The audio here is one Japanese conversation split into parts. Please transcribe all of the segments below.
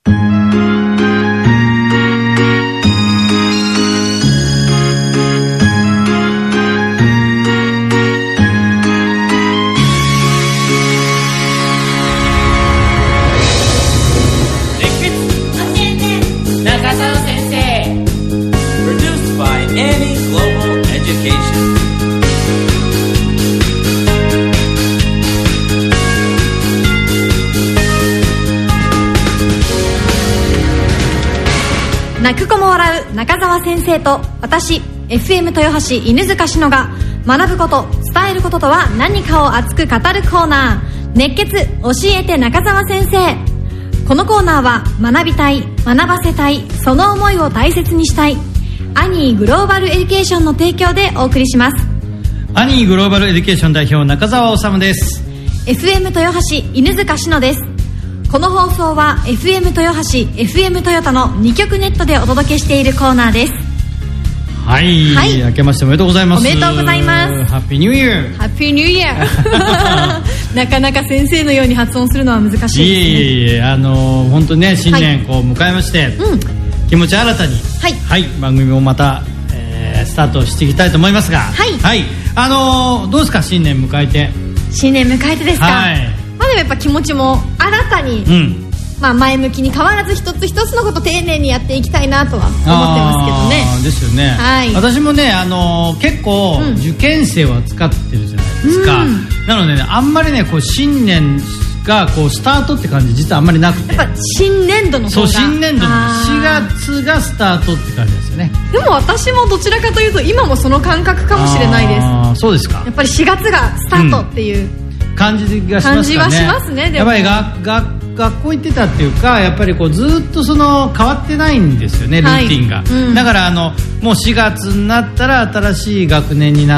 泣く子も笑う中澤先生と私 FM 豊橋犬塚志乃が学ぶこと伝えることとは何かを熱く語るコーナー、熱血教えて中澤先生。このコーナーは学びたい、学ばせたい、その思いを大切にしたいアニーグローバルエデュケーションの提供でお送りします。 アニーグローバルエデュケーション代表中澤治です。 FM 豊橋犬塚志乃です。この放送は FM 豊橋 FM トヨタの2局ネットでお届けしているコーナーです。 はい、はい、明けましておめでとうございます。 おめでとうございます。 ハッピーニューイヤー。 ハッピーニューイヤーなかなか先生のように発音するのは難しいですね。 いえ本当にね、新年こう迎えまして、気持ち新たに、はい、番組をまた、スタートしていきたいと思いますが、はい、どうですか、新年迎えて。 新年迎えてですか。 はい、 まあ、でもやっぱ気持ちも新たに、まあ、前向きに変わらず一つ一つのこと丁寧にやっていきたいなとは思ってますけどね。 ですよね、はい、私もね、結構受験生を扱ってるじゃないですか、なのでね、あんまりねこう新年がこうスタートって感じ実はあんまりなくて、 やっぱ新年度の方が、 そう、新年度の4月がスタートって感じですよね。 でも私もどちらかというと今もその感覚かもしれないです。 そうですか。 やっぱり4月がスタートっていう、 感じがしますかね。 感じはしますね。でもやっぱり学校行ってたっていうか、やっぱりこうずっと変わってないんですよね、ルーティンが、だからもう4月になったら新しい学年になって、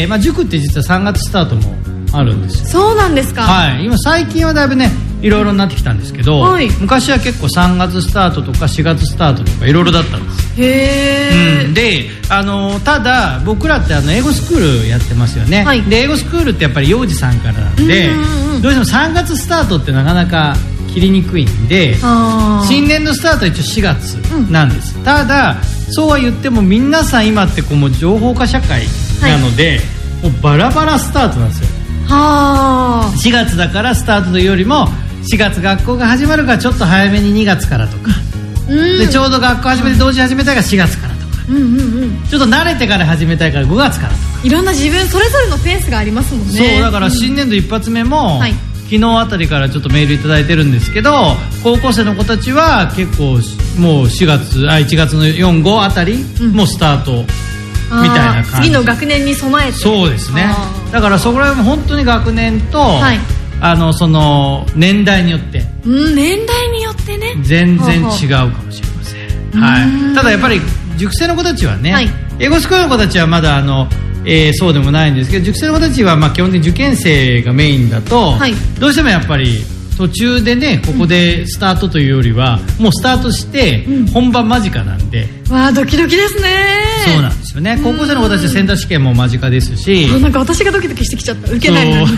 まあ、塾って実は3月スタートもあるんですよ。 そうなんですか。 はい、今最近はだいぶねいろいろになってきたんですけど、昔は結構3月スタートとか4月スタートとかいろいろだったんです。 へー。 でただ僕らって英語スクールやってますよね、で英語スクールってやっぱり幼児さんからなんで、どうしても3月スタートってなかなか切りにくいんで、新年のスタートは一応4月なんです、ただそうは言っても皆さん今ってこうもう情報化社会なので、もうバラバラスタートなんですよ。4月だからスタートというよりも4月学校が始まるからちょっと早めに2月からとか、でちょうど学校始めて同時始めたいから4月からとか、ちょっと慣れてから始めたいから5月からとか、 いろんな自分それぞれのペースがありますもんね。 そうだから新年度一発目も、昨日あたりからちょっとメールいただいてるんですけど、高校生の子たちは結構もう1月の4、5あたり、もうスタートみたいな感じ、 次の学年に備えて。 そうですね。だからそこら辺も本当に学年と、その年代によって、 年代によってね全然違うかもしれません。ただやっぱり塾生の子たちはね、英語スクールの子たちはまだそうでもないんですけど、塾生の子たちはまあ基本的に受験生がメインだと、どうしてもやっぱり途中でねここでスタートというよりは、もうスタートして本番間近なんで、 わあドキドキですね。 そうなんですよね。高校生の子たちはセンター試験も間近ですし、 なんか私がドキドキしてきちゃった、受けないのに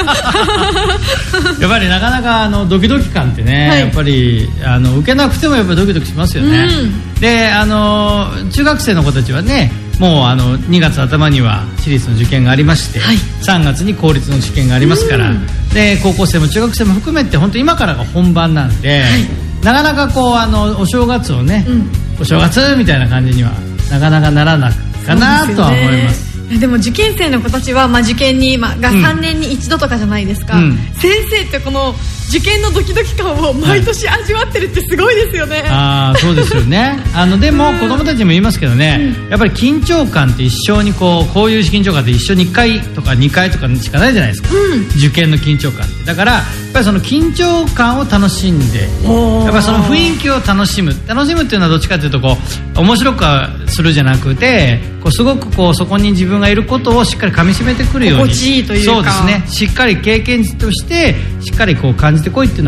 やっぱりなかなかドキドキ感ってね、やっぱり受けなくてもやっぱりドキドキしますよね、で中学生の子たちはね、もう2月頭には私立の受験がありまして、3月に公立の試験がありますから、で高校生も中学生も含めて本当今からが本番なんで、なかなかこうお正月をね、お正月みたいな感じにはなかなかならなかなとは思います。 でも受験生の子たちは、受験に、が3年に一度とかじゃないですか、先生ってこの受験のドキドキ感を毎年味わってるってすごいですよね、 そうですよね。でも子供たちも言いますけどね、やっぱり緊張感って一生にこういう緊張感って一生に1回とか2回とかしかないじゃないですか、受験の緊張感って。だからやっぱりその緊張感を楽しんで、やっぱりその雰囲気を楽しむっていうのはどっちかというとこう面白くするじゃなくて、すごくそこに自分がいることをしっかり噛み締めてくるように、 心地いいというか、 そうですね、しっかり経験値としてしっかり感じてこいっていうのはいいです。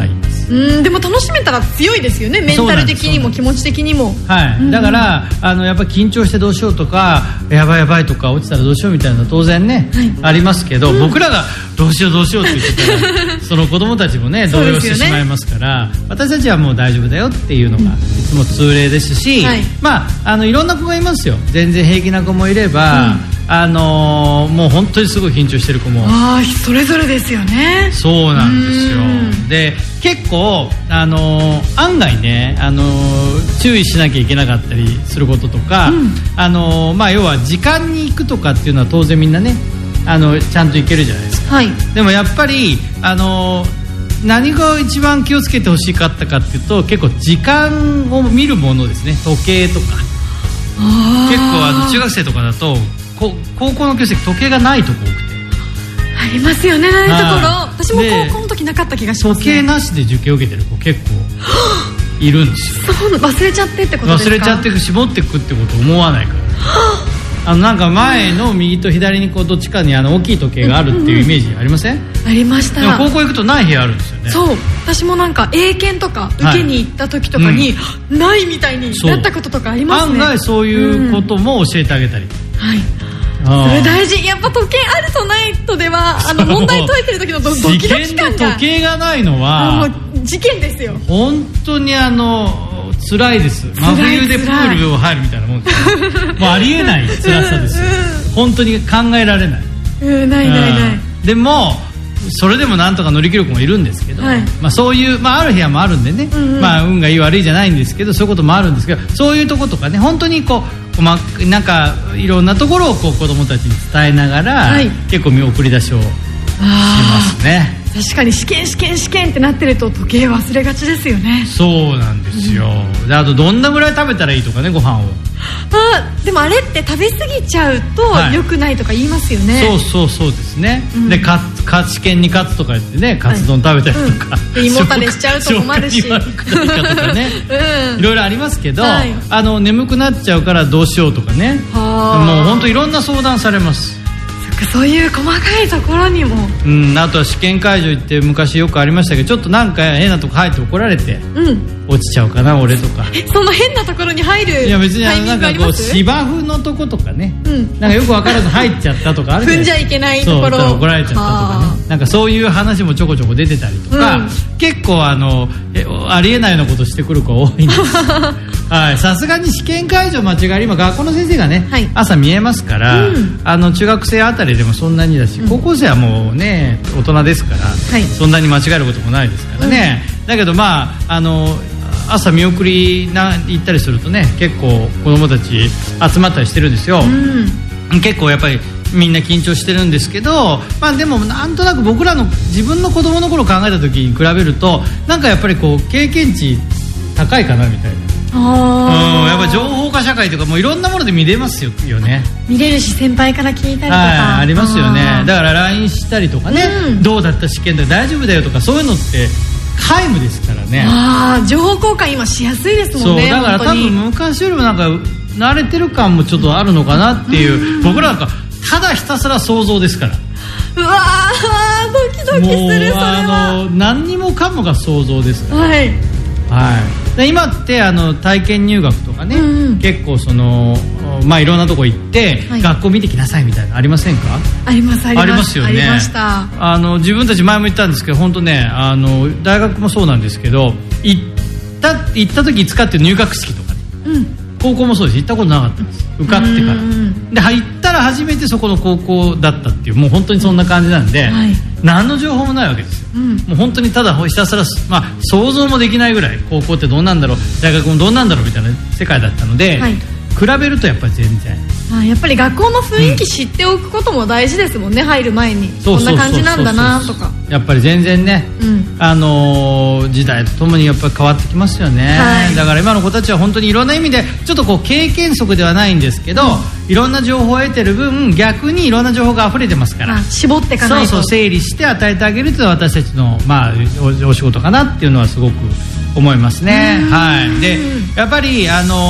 でも楽しめたら強いですよね、メンタル的にも気持ち的にも。 はい、だからやっぱり緊張してどうしようとか、やばいやばいとか、落ちたらどうしようみたいなのは当然ね、ありますけど、僕らがどうしようどうしようって言ってたらその子供たちもね動揺してしまいますから、私たちはもう大丈夫だよっていうのがいつも通例ですし、いろんな子がいますよ。全然平気な子もいれば、もう本当にすごい緊張してる子も、 それぞれですよね。 そうなんですよ。で結構案外ね注意しなきゃいけなかったりすることとか、要は時間に行くとかっていうのは当然みんなねちゃんと行けるじゃないですか、でもやっぱり何が一番気をつけてほしかったかっていうと、結構時間を見るものですね。時計とか結構中学生とかだと高校の教室時計がないとこ多くてありますよね、ないところ。私も高校の時なかった気がしますね。 時計なしで受験を受けてる子結構いるんですよ。 忘れちゃってってことですか？ 忘れちゃって絞っていくってこと思わないからなんか前の右と左にどっちかに大きい時計があるっていうイメージありません？ ありました。 でも高校行くとない部屋あるんですよね。 そう、私もなんか英検とか受けに行った時とかに、ないみたいになったこととかありますね。 案外そういうことも教えてあげたり、それ大事。やっぱ時計あるとないとでは問題解いてる時のドキドキ感が、 時計がないのはもう事件ですよ。 本当に辛いです。真冬でプールを入るみたいなもんですもうありえない辛さですよ本当に考えられない。 ないでもそれでもなんとか乗り切る子もいるんですけど、そういう、ある部屋もあるんでね、運がいい悪いじゃないんですけど、そういうこともあるんですけど、そういうとことかね、本当になんかいろんなところを子供たちに伝えながら、結構送り出しをしますね。 確かに試験ってなってると時計忘れがちですよね。 そうなんですよ、であとどんなぐらい食べたらいいとかね、ご飯を。 でもあれって食べ過ぎちゃうと良くないとか言いますよね。 そうですね、で試験に勝つとか言ってね、カツ丼食べたりとか、 胃もたれしちゃうと困るし悪くないかとかねいろいろありますけど、眠くなっちゃうからどうしようとかね、もう本当いろんな相談されます。 そういう細かいところにも、 あとは試験会場行って昔よくありましたけど、ちょっとなんか変なとこ入って怒られて、落ちちゃうかな俺とか。 その変なところに入るタイミングあります？いや別になんか芝生のとことかね、なんかよく分からず入っちゃったとかあるじゃないですか。 踏んじゃいけないところそう怒られちゃったとかね、なんかそういう話もちょこちょこ出てたりとか、結構ありえないようなことしてくる子多いんですさすがに試験会場間違い、今学校の先生がね、朝見えますから、中学生あたりでもそんなにだし、高校生はもうね大人ですから、そんなに間違えることもないですからね、だけど朝見送り行ったりするとね、結構子供たち集まったりしてるんですよ、結構やっぱりみんな緊張してるんですけど、でもなんとなく僕らの自分の子供の頃考えた時に比べると、なんかやっぱり経験値高いかなみたいな。やっぱ情報化社会とかもいろんなもので見れますよね。 見れるし、先輩から聞いたりとか、 ありますよね。だから LINE したりとかね、どうだった試験で大丈夫だよとか、そういうのって皆無ですからね。 情報交換今しやすいですもんね。 そうだから多分昔よりもなんか慣れてる感もちょっとあるのかなっていう、僕らなんかただひたすら想像ですから。 うわードキドキする。それは何にもかもが想像ですから。で今って体験入学とかね、結構いろんなとこ行って、学校見てきなさいみたいなのありませんか？ありますよね。ありました。自分たち前も言ったんですけど、本当ね大学もそうなんですけど、行った時いつかっていう入学式とかね、高校もそうです。行ったことなかったんです、受かってから。で入ったら初めてそこの高校だったっていう、もう本当にそんな感じなんで、何の情報もないわけですよ、もう本当にただひたすら、想像もできないぐらい高校ってどうなんだろう、大学もどうなんだろうみたいな世界だったので、比べるとやっぱり全然やっぱり学校の雰囲気知っておくことも大事ですもんね、入る前に。こんな感じなんだなとか。 やっぱり全然ね、時代とともにやっぱり変わってきますよね、だから今の子たちは本当にいろんな意味でちょっと経験則ではないんですけど、いろんな情報を得てる分、逆にいろんな情報が溢れてますから、 絞っていかないと。 整理して与えてあげるというのは私たちの、お仕事かなっていうのはすごく思いますね。でやっぱり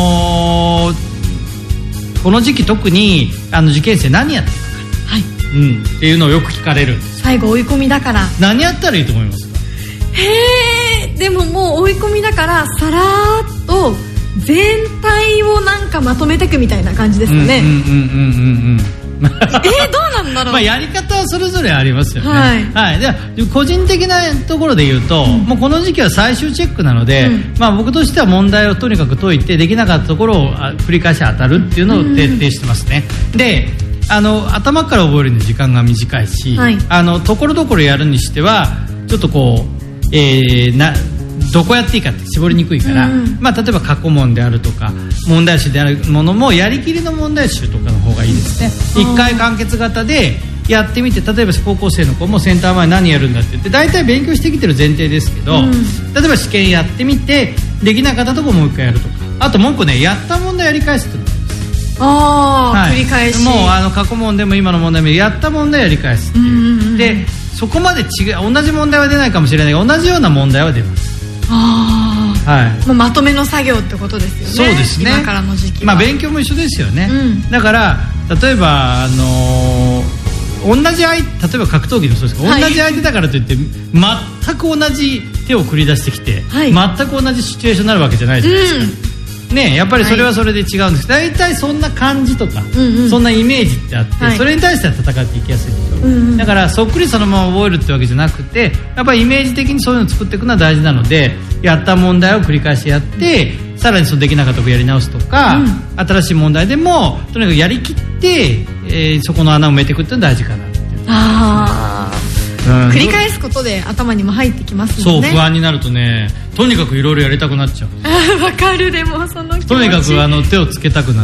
この時期特に受験生何やってるか、っていうのをよく聞かれるんです。 最後追い込みだから何やったらいいと思いますか？ でももう追い込みだからさらーっと全体をなんかまとめていくみたいな感じですよね。どうなんだろう。 やり方はそれぞれありますよね。で個人的なところで言うと、もうこの時期は最終チェックなので、僕としては問題をとにかく解いてできなかったところを繰り返し当たるっていうのを徹底してますね。で頭から覚えるのに時間が短いし、ところどころやるにしてはちょっとこう、どこやっていいかって絞りにくいから、例えば過去問であるとか問題集であるものもやりきりの問題集とかの方がいいですね。一回完結型でやってみて、例えば高校生の子もセンター前何やるんだって言って大体勉強してきてる前提ですけど、例えば試験やってみてできなかったとこもう一回やるとか、あともう一個ね、やった問題やり返すっていうの繰り返し、 もう過去問でも今の問題もやった問題やり返すっていう、でそこまで同じ問題は出ないかもしれないが同じような問題は出ます。 もうまとめの作業ってことですよね。 そうですね。 今からの時期は勉強も一緒ですよね。だから例えば例えば格闘技もそうですけど、同じ相手だからといって全く同じ手を繰り出してきて、全く同じシチュエーションになるわけじゃないじゃないですか。やっぱりそれはそれで違うんです。大体そんな感じとか、そんなイメージってあって、それに対しては戦っていきやすいでしょ。だからそっくりそのまま覚えるってわけじゃなくて、やっぱりイメージ的にそういうのを作っていくのは大事なので、やった問題を繰り返しやって、さらにそのできなかったところやり直すとか、新しい問題でもとにかくやりきって、そこの穴を埋めていくっていうのが大事かなっていう。 繰り返すことで頭にも入ってきますもんね。 そう、不安になるとね、とにかくいろいろやりたくなっちゃう。 わかる。でもその気持ち、 とにかく手をつけたくなって、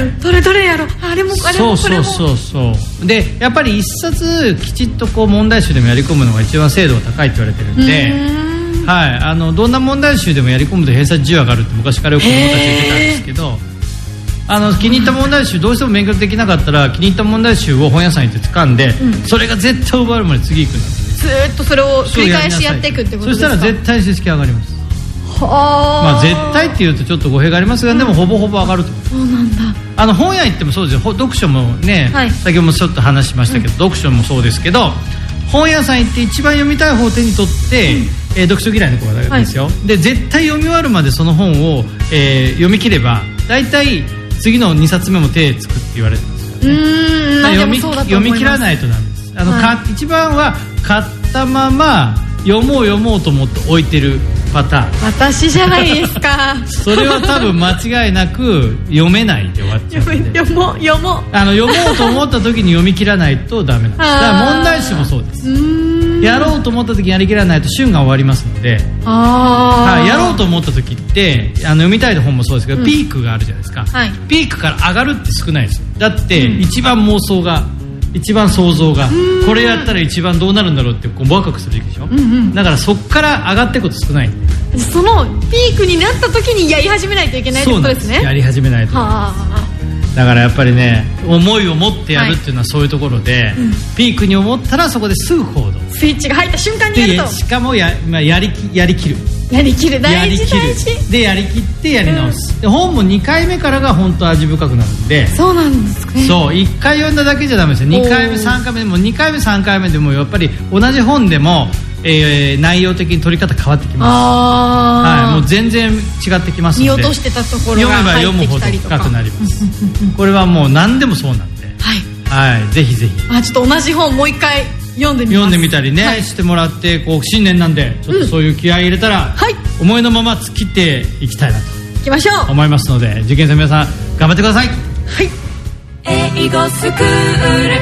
どれやろう、あれもこれも。 そうで、やっぱり一冊きちっとこう問題集でもやり込むのが一番精度が高いって言われてるんで、どんな問題集でもやり込むと偏差値10上がるって昔からよく子供たち言ってたんですけど、気に入った問題集どうしても勉強できなかったら気に入った問題集を本屋さんに行って掴んで、それが絶対覚えるまで次行くんです。 ずっとそれを繰り返しやっていくってことですか。 そしたら絶対成績上がります。絶対っていうとちょっと語弊がありますが、でもほぼほぼ上がると思う。 そうなんだ。 本屋行ってもそうですよ。読書もね、先ほどもちょっと話しましたけど、読書もそうですけど、本屋さん行って一番読みたい方を手に取って、読書嫌いの子がですよ、で絶対読み終わるまでその本を、読み切れば大体次の2冊目も手つくって言われてますからね。読み切らないとダメです。一番は買ったまま読もうと思って置いてるパターン。 私じゃないですか。 それは多分間違いなく読めないで終わっちゃうんで、 読もう読もうと思った時に読み切らないとダメなんです。だから問題集もそうです。やろうと思った時にやりきらないと旬が終わりますので、やろうと思った時って読みたい本もそうですけど、ピークがあるじゃないですか。ピークから上がるって少ないです。だって一番妄想が、一番想像が、これやったら一番どうなるんだろうってこうワクワクするでしょ。だからそっから上がっていくこと少ない。 そのピークになった時にやり始めないといけないってことですね。 やり始めないと。だからやっぱりね、思いを持ってやるっていうのはそういうところで、ピークに思ったらそこですぐ行動、 スイッチが入った瞬間にやると、 しかもやりきる大事で、やりきってやり直す、で本も2回目からが本当味深くなるんで。 そうなんですね。 そう、1回読んだだけじゃダメですよ。2回目3回目でも2回目3回目でもやっぱり同じ本でも、内容的に取り方変わってきます。もう全然違ってきますので、 見落としてたところが入ってきたりとか、 読めば読むほど深くなりますこれはもう何でもそうなんで、ぜひぜひちょっと同じ本もう一回読んでみたりね、してもらって、こう新年なんでちょっとそういう気合い入れたら、思いのまま突っ切っていきたいなといきましょう思いますので、受験生の皆さん頑張ってください。 英語スクール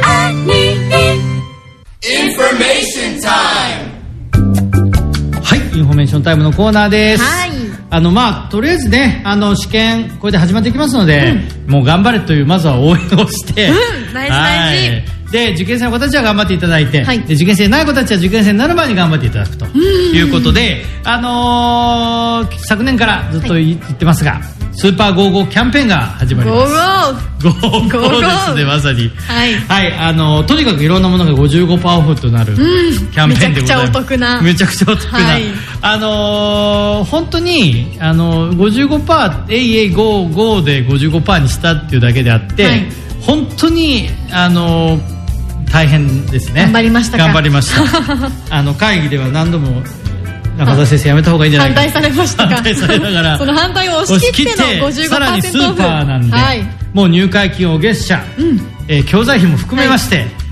Information Time。 インフォメーションタイムのコーナーです。とりあえずね、試験これで始まっていきますので、もう頑張れというまずは応援をして、 大事で、受験生の子たちは頑張っていただいて、で受験生ない子たちは受験生になる前に頑張っていただくということで、昨年からずっと言ってますが、スーパーゴーゴーキャンペーンが始まります。ゴーゴーですね、まさに。とにかくいろんなものが 55% オフとなるキャンペーンでございます。めちゃくちゃお得な。本当に55% ゴーゴーで 55% にしたっていうだけであって、本当に大変ですね。 頑張りました。 会議では何度も中澤先生やめた方がいいんじゃないか、 反対されましたか。 反対されながらその反対を押し切っての 55% オフ。 さらにスーパーなんで、 はい、もう入会金を月謝、教材費も含めまして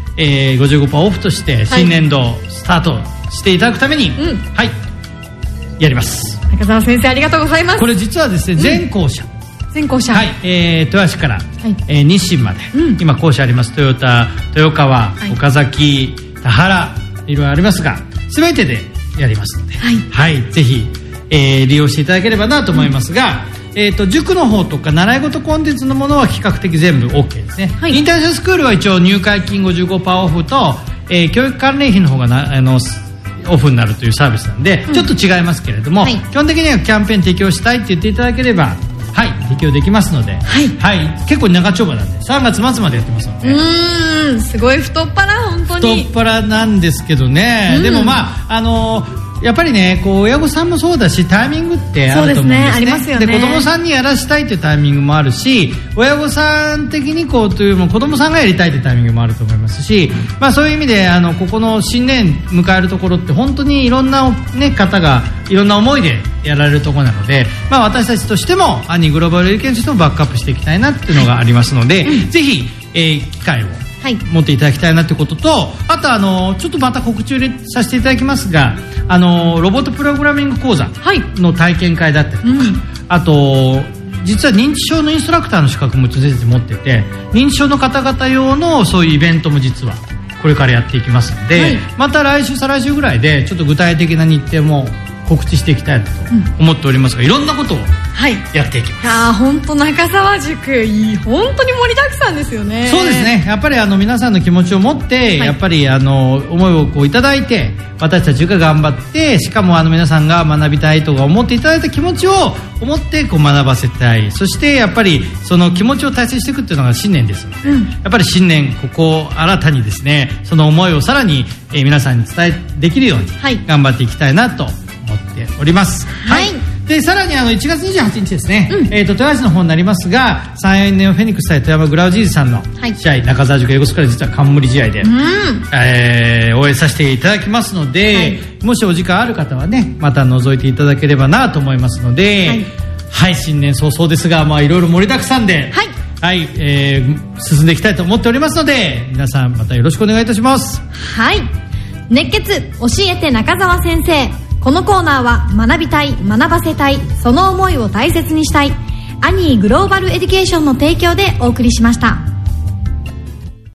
、55% オフとして新年度スタートしていただくために、はい、やります。 中澤先生ありがとうございます。 これ実はですね、全校舎、はい、豊橋から、日清まで、今校舎あります。トヨタ、豊川、岡崎、田原、いろいろありますが、全てでやりますので、はい、ぜひ、利用していただければなと思いますが、塾の方とか習い事コンテンツのものは比較的全部 OK ですね、インターナショナルスクールは一応入会金 55% オフと、教育関連費の方がオフになるというサービスなんで、ちょっと違いますけれども、基本的にはキャンペーン提供したいって言っていただければ、はい、提供できますので、結構長丁場なんで3月末までやってますので、 すごい太っ腹、本当に太っ腹なんですけどね、でもやっぱりね、こう親御さんもそうだし、タイミングってあると思うんですね。 ありますよね。 で、子供さんにやらしたいっていうタイミングもあるし、親御さん的にこうというよりも子供さんがやりたいっていうタイミングもあると思いますし、そういう意味でここの新年迎えるところって本当にいろんな、方がいろんな思いでやられるところなので、私たちとしてもアニグローバルエデュケーションとしてもバックアップしていきたいなっていうのがありますので、ぜひ、機会を持っていただきたいなということと、あとちょっとまた告知を入れさせていただきますが、ロボットプログラミング講座の体験会だったりとか、あと実は認知症のインストラクターの資格も先生持ってて、認知症の方々用のそういうイベントも実はこれからやっていきますので、また来週再来週ぐらいでちょっと具体的な日程も告知していきたいと思っておりますが、いろんなことをやっていきます。 本当中澤塾本当に盛りだくさんですよね。 そうですね、やっぱり皆さんの気持ちを持って、やっぱり思いをこういただいて、私たちが頑張って、しかも皆さんが学びたいとか思っていただいた気持ちを思ってこう学ばせたい、そしてやっぱりその気持ちを大切にしていくっていうのが新年ですので、やっぱり新年ここ新たにですね、その思いをさらに、皆さんに伝えできるように頑張っていきたいなと思っております。でさらに1月28日ですね、豊橋の方になりますが、3年フェニックス対富山グラウジーズさんの試合、中澤塾英語スクール実は冠試合で、応援させていただきますので、もしお時間ある方はね、また覗いていただければなと思いますので、新年早々ですが、いろいろ盛りだくさんで、進んでいきたいと思っておりますので、皆さんまたよろしくお願いいたします。 熱血教えて中澤先生。このコーナーは学びたい、学ばせたい、その思いを大切にしたいアニーグローバルエデュケーションの提供でお送りしました。